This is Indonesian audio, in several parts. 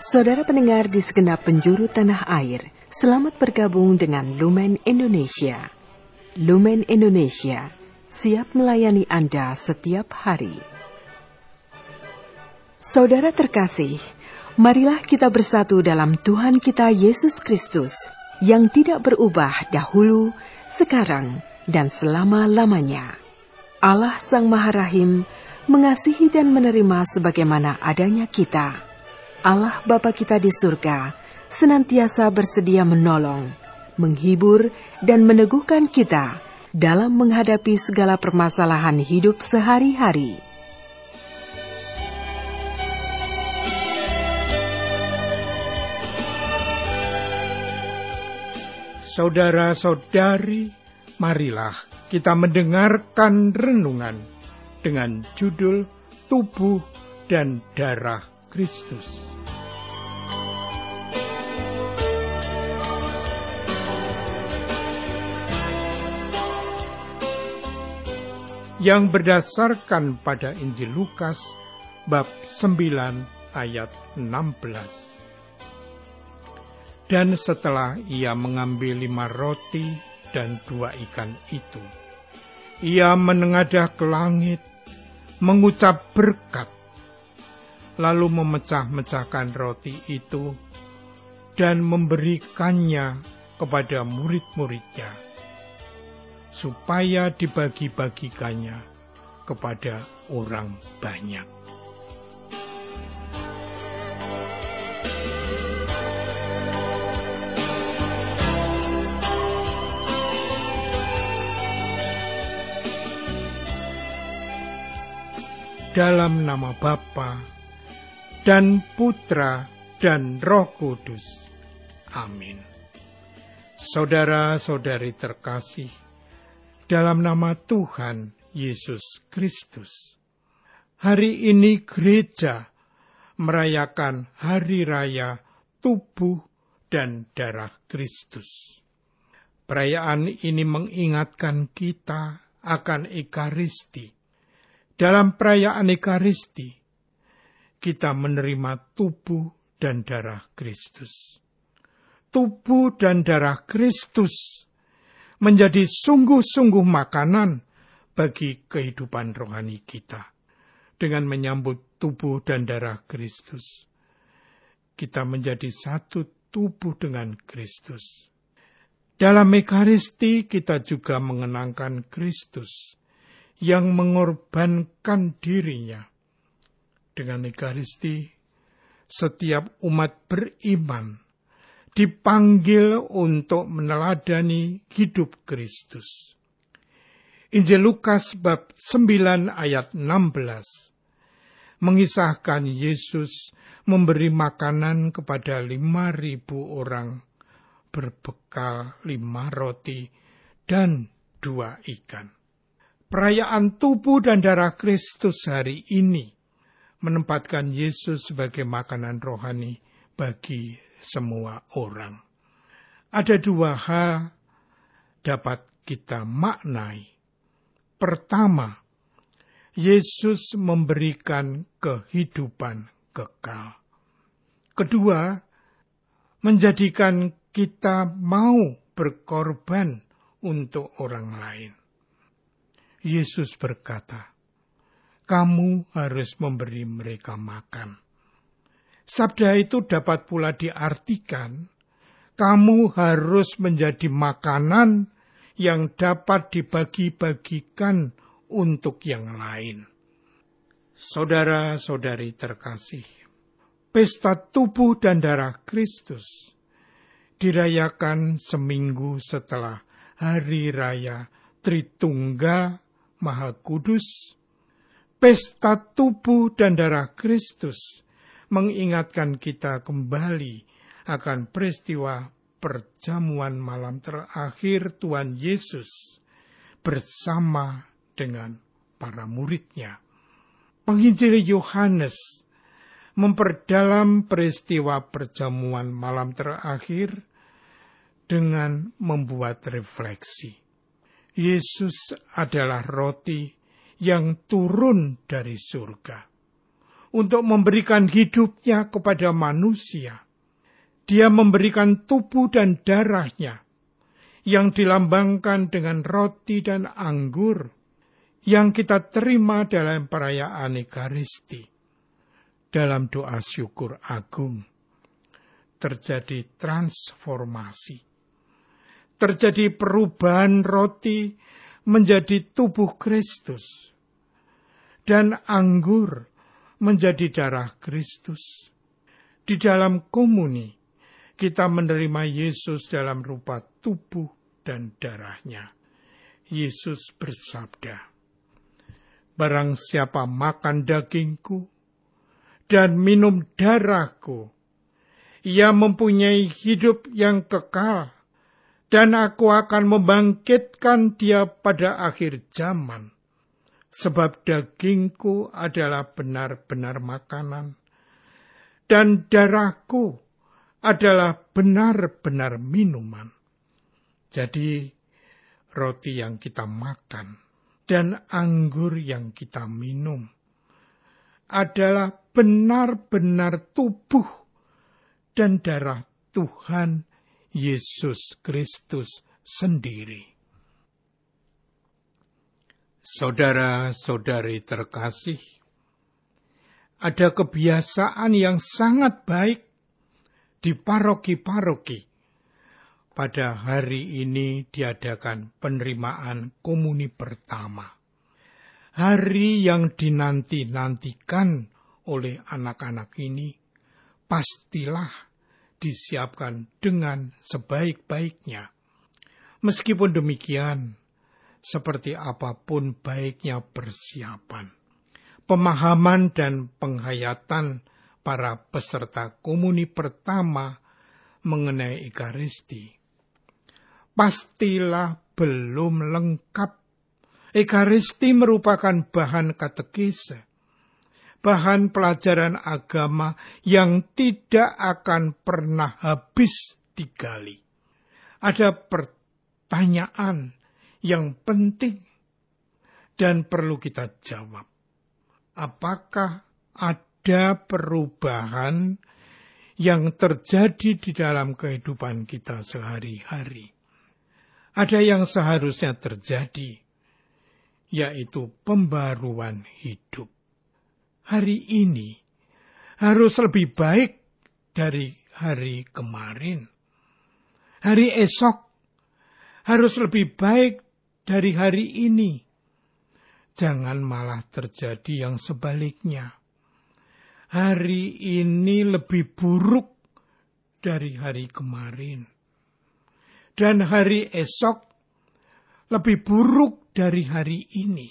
Saudara pendengar di segenap penjuru tanah air, selamat bergabung dengan Lumen Indonesia. Lumen Indonesia, siap melayani Anda setiap hari. Saudara terkasih, marilah kita bersatu dalam Tuhan kita Yesus Kristus, yang tidak berubah dahulu, sekarang, dan selama-lamanya. Allah Sang Maha Rahim mengasihi dan menerima sebagaimana adanya kita. Allah Bapa kita di surga senantiasa bersedia menolong, menghibur, dan meneguhkan kita dalam menghadapi segala permasalahan hidup sehari-hari. Saudara-saudari, marilah kita mendengarkan renungan dengan judul Tubuh dan Darah Kristus. Yang berdasarkan pada Injil Lukas bab 9 ayat 16. Dan setelah ia mengambil 5 roti dan 2 ikan itu, ia menengadah ke langit, mengucap berkat, lalu memecah-mecahkan roti itu dan memberikannya kepada murid-muridnya, supaya dibagi-bagikannya kepada orang banyak. Dalam nama Bapa dan Putra dan Roh Kudus. Amin. Saudara-saudari terkasih, dalam nama Tuhan Yesus Kristus, hari ini gereja merayakan Hari Raya Tubuh dan Darah Kristus. Perayaan ini mengingatkan kita akan Ekaristi. Dalam perayaan Ekaristi, kita menerima tubuh dan darah Kristus. Tubuh dan darah Kristus menjadi sungguh-sungguh makanan bagi kehidupan rohani kita. Dengan menyambut tubuh dan darah Kristus, kita menjadi satu tubuh dengan Kristus. Dalam Ekaristi kita juga mengenangkan Kristus yang mengorbankan dirinya. Dengan Ekaristi, setiap umat beriman dipanggil untuk meneladani hidup Kristus. Injil Lukas bab 9 ayat 16 mengisahkan Yesus memberi makanan kepada 5.000 orang berbekal 5 roti dan 2 ikan. Perayaan tubuh dan darah Kristus hari ini menempatkan Yesus sebagai makanan rohani bagi semua orang. Ada 2 hal dapat kita maknai. Pertama, Yesus memberikan kehidupan kekal. Kedua, menjadikan kita mau berkorban untuk orang lain. Yesus berkata, "Kamu harus memberi mereka makan." Sabda itu dapat pula diartikan, kamu harus menjadi makanan yang dapat dibagi-bagikan untuk yang lain. Saudara-saudari terkasih, pesta tubuh dan darah Kristus dirayakan seminggu setelah Hari Raya Tritunggal Maha Kudus. Pesta tubuh dan darah Kristus mengingatkan kita kembali akan peristiwa perjamuan malam terakhir Tuhan Yesus bersama dengan para muridnya. Penginjil Yohanes memperdalam peristiwa perjamuan malam terakhir dengan membuat refleksi. Yesus adalah roti yang turun dari surga. untuk memberikan hidupnya kepada manusia. Dia memberikan tubuh dan darahnya yang dilambangkan dengan roti dan anggur yang kita terima dalam perayaan Ekaristi. Dalam doa syukur agung terjadi transformasi. Terjadi perubahan roti menjadi tubuh Kristus dan anggur menjadi darah Kristus. Di dalam komuni kita menerima Yesus dalam rupa tubuh dan darahnya. Yesus bersabda, "Barang siapa makan dagingku dan minum darahku, ia mempunyai hidup yang kekal, dan aku akan membangkitkan dia pada akhir zaman. Sebab dagingku adalah benar-benar makanan, dan darahku adalah benar-benar minuman." Jadi, roti yang kita makan dan anggur yang kita minum adalah benar-benar tubuh dan darah Tuhan Yesus Kristus sendiri. Saudara-saudari terkasih, ada kebiasaan yang sangat baik di paroki-paroki. Pada hari ini diadakan penerimaan komuni pertama. Hari yang dinanti-nantikan oleh anak-anak ini pastilah disiapkan dengan sebaik-baiknya. Meskipun demikian, seperti apapun baiknya persiapan, pemahaman dan penghayatan para peserta komuni pertama mengenai Ekaristi pastilah belum lengkap. Ekaristi merupakan bahan katekese, bahan pelajaran agama yang tidak akan pernah habis digali. Ada pertanyaan yang penting dan perlu kita jawab. Apakah ada perubahan yang terjadi di dalam kehidupan kita sehari-hari? Ada yang seharusnya terjadi, yaitu pembaruan hidup. Hari ini harus lebih baik dari hari kemarin. Hari esok harus lebih baik dari hari ini. Jangan malah terjadi yang sebaliknya. Hari ini lebih buruk dari hari kemarin. Dan hari esok lebih buruk dari hari ini.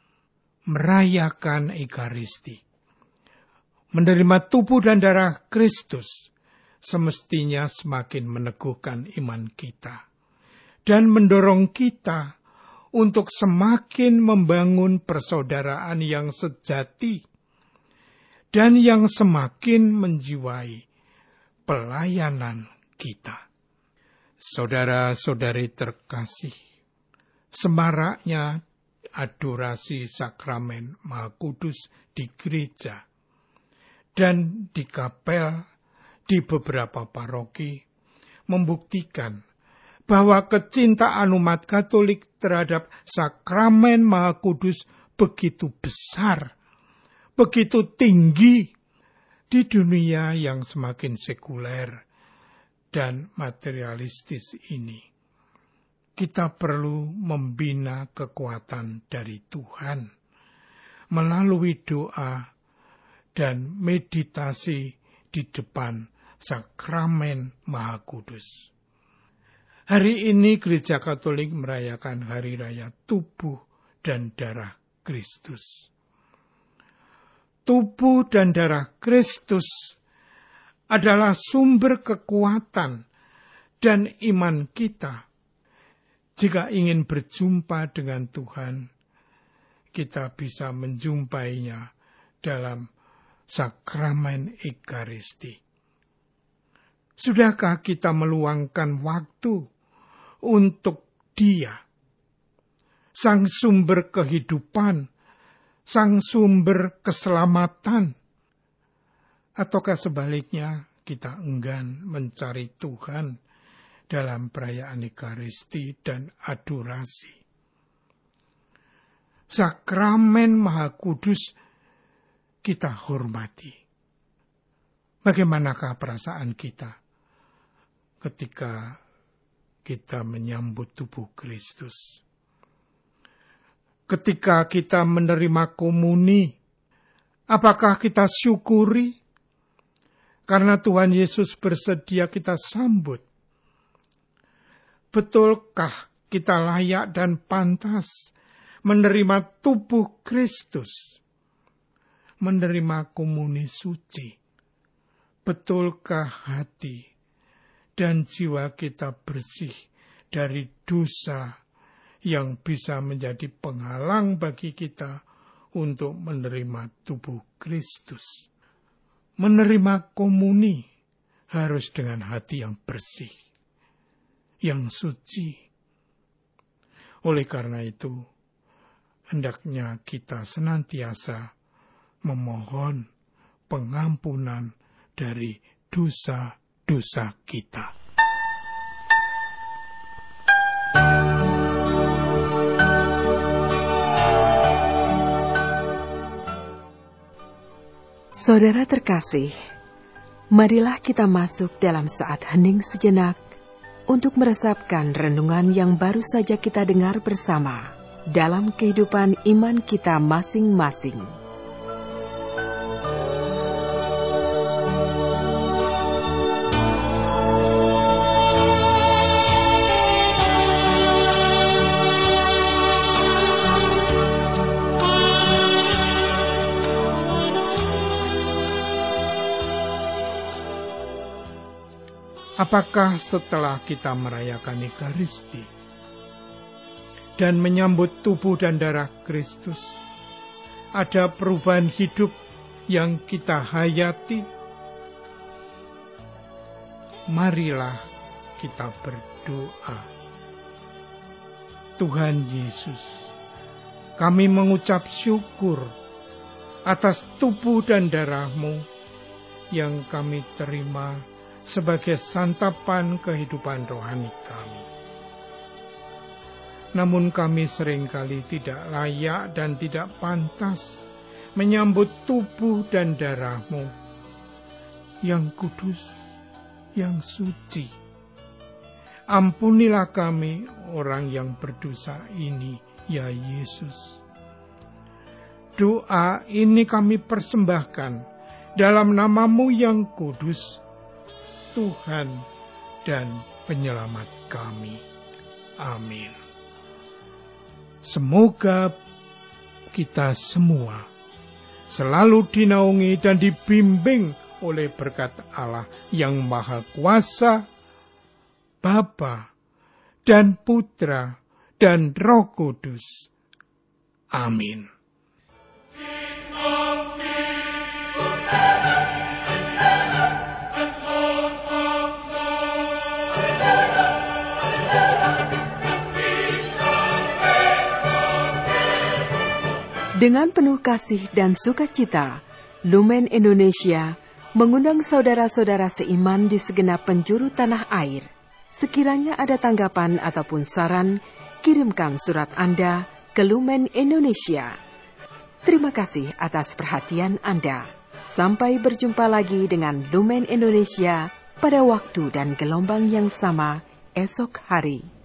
Merayakan Ekaristi, menerima tubuh dan darah Kristus, semestinya semakin meneguhkan iman kita dan mendorong kita untuk semakin membangun persaudaraan yang sejati dan yang semakin menjiwai pelayanan kita. Saudara-saudari terkasih, semaraknya adorasi sakramen Maha Kudus di gereja dan di kapel di beberapa paroki membuktikan bahwa kecintaan umat Katolik terhadap sakramen Maha Kudus begitu besar, begitu tinggi di dunia yang semakin sekuler dan materialistis ini. Kita perlu membina kekuatan dari Tuhan melalui doa dan meditasi di depan sakramen Maha Kudus. Hari ini Gereja Katolik merayakan Hari Raya Tubuh dan Darah Kristus. Tubuh dan darah Kristus adalah sumber kekuatan dan iman kita. Jika ingin berjumpa dengan Tuhan, kita bisa menjumpainya dalam sakramen Ekaristi. Sudahkah kita meluangkan waktu untuk Dia, Sang sumber kehidupan, Sang sumber keselamatan, Ataukah sebaliknya kita enggan mencari Tuhan dalam perayaan Ekaristi dan adorasi? Sakramen Maha Kudus kita hormati. Bagaimanakah perasaan kita ketika kita menyambut tubuh Kristus? Ketika kita menerima komuni, apakah kita syukuri karena Tuhan Yesus bersedia kita sambut? Betulkah kita layak dan pantas menerima tubuh Kristus, menerima komuni suci? Betulkah hati dan jiwa kita bersih dari dosa yang bisa menjadi penghalang bagi kita untuk menerima tubuh Kristus? Menerima komuni harus dengan hati yang bersih, yang suci. Oleh karena itu, hendaknya kita senantiasa memohon pengampunan dari dosa-dosa kita. Saudara terkasih, marilah kita masuk dalam saat hening sejenak untuk meresapkan renungan yang baru saja kita dengar bersama dalam kehidupan iman kita masing-masing. Apakah setelah kita merayakan Ekaristi dan menyambut tubuh dan darah Kristus, ada perubahan hidup yang kita hayati? Marilah kita berdoa. Tuhan Yesus, kami mengucap syukur atas tubuh dan darah-Mu yang kami terima sebagai santapan kehidupan rohani kami. Namun kami seringkali tidak layak dan tidak pantas menyambut tubuh dan darah-Mu yang kudus, yang suci. Ampunilah kami orang yang berdosa ini, ya Yesus. Doa ini kami persembahkan dalam nama-Mu yang kudus, Tuhan dan Penyelamat kami. Amin. Semoga kita semua selalu dinaungi dan dibimbing oleh berkat Allah yang Maha Kuasa, Bapa dan Putra dan Roh Kudus. Amin. Dengan penuh kasih dan sukacita, Lumen Indonesia mengundang saudara-saudara seiman di segenap penjuru tanah air. Sekiranya ada tanggapan ataupun saran, kirimkan surat Anda ke Lumen Indonesia. Terima kasih atas perhatian Anda. Sampai berjumpa lagi dengan Lumen Indonesia pada waktu dan gelombang yang sama esok hari.